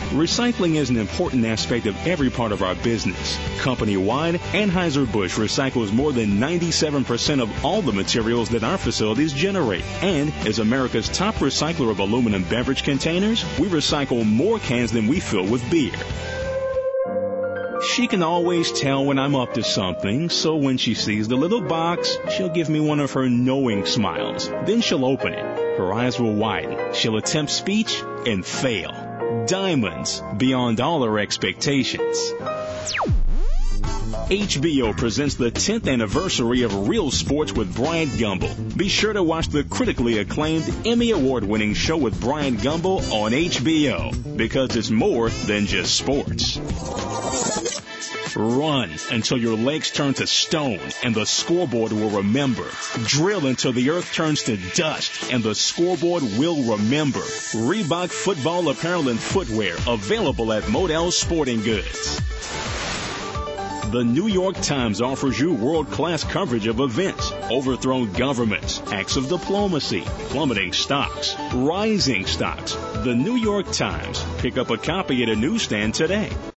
Recycling is an important aspect of every part of our business. Company-wide, Anheuser-Busch recycles more than 97% of all the materials that our facilities generate. And as America's top recycler of aluminum beverage containers, we recycle more cans than we fill with beer. She can always tell when I'm up to something, so when she sees the little box, she'll give me one of her knowing smiles. Then she'll open it. Her eyes will widen. She'll attempt speech and fail. Diamonds beyond all her expectations. HBO presents the 10th anniversary of Real Sports with Bryant Gumbel. Be sure to watch the critically acclaimed Emmy Award-winning show with Bryant Gumbel on HBO, because it's more than just sports. Run until your legs turn to stone and the scoreboard will remember. Drill until the earth turns to dust and the scoreboard will remember. Reebok football apparel and footwear available at Modell Sporting Goods. The New York Times offers you world-class coverage of events, overthrown governments, acts of diplomacy, plummeting stocks, rising stocks. The New York Times. Pick up a copy at a newsstand today.